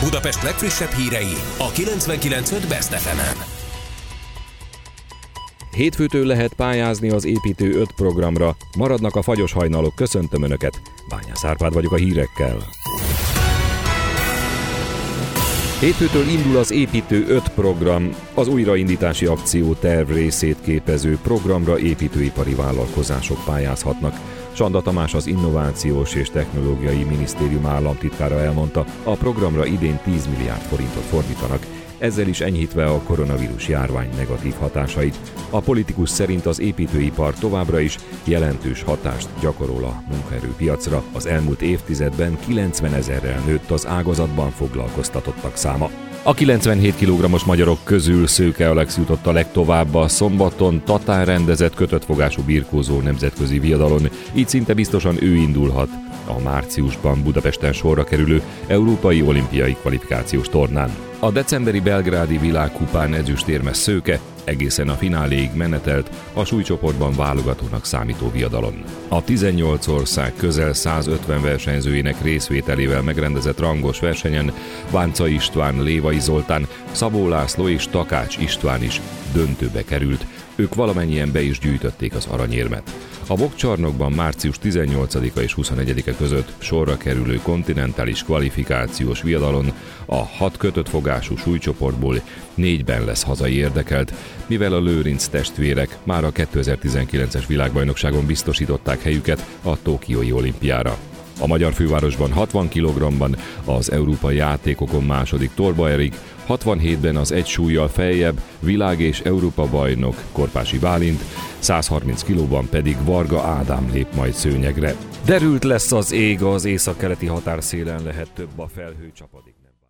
Budapest legfrissebb hírei a 99.5 Best FM-en. Hétfőtől lehet pályázni az Építő 5 programra. Maradnak a fagyos hajnalok, köszöntöm Önöket. Bányász Árpád vagyok a hírekkel. Hétfőtől indul az Építő 5 program, az újraindítási akció terv részét képező programra építőipari vállalkozások pályázhatnak. Sanda Tamás, az Innovációs és Technológiai Minisztérium államtitkára elmondta, a programra idén 10 milliárd forintot fordítanak, ezzel is enyhítve a koronavírus járvány negatív hatásait. A politikus szerint az építőipar továbbra is jelentős hatást gyakorol a munkaerőpiacra. Az elmúlt évtizedben 90 000-rel nőtt az ágazatban foglalkoztatottak száma. A 97 kg-os magyarok közül Szőke Alex jutott a legtovább a szombaton Tatán rendezett kötöttfogású birkózó nemzetközi viadalon, így szinte biztosan ő indulhat a márciusban Budapesten sorra kerülő Európai Olimpiai Kvalifikációs tornán. A decemberi belgrádi világkupán ezüstérmes Szőke egészen a fináléig menetelt a súlycsoportban válogatónak számító viadalon. A 18 ország közel 150 versenyzőjének részvételével megrendezett rangos versenyen Bánca István, Lévai Zoltán, Szabó László és Takács István is döntőbe került. Ők valamennyien be is gyűjtötték az aranyérmet. A boxcsarnokban március 18-a és 21-e között sorra kerülő kontinentális kvalifikációs viadalon a 6 kötött fogású súlycsoportból 4-ben lesz hazai érdekelt, mivel a Lőrinc testvérek már a 2019-es világbajnokságon biztosították helyüket a tokiói olimpiára. A magyar fővárosban 60 kg-ban az európai játékokon második Torba Erik, 67-ben az egy súllyal feljebb világ- és Európa-bajnok Korpási Bálint, 130 kg-ban pedig Varga Ádám lép majd szőnyegre. Derült lesz az ég, az északkeleti határszélen lehet több a felhő, csapadék nem.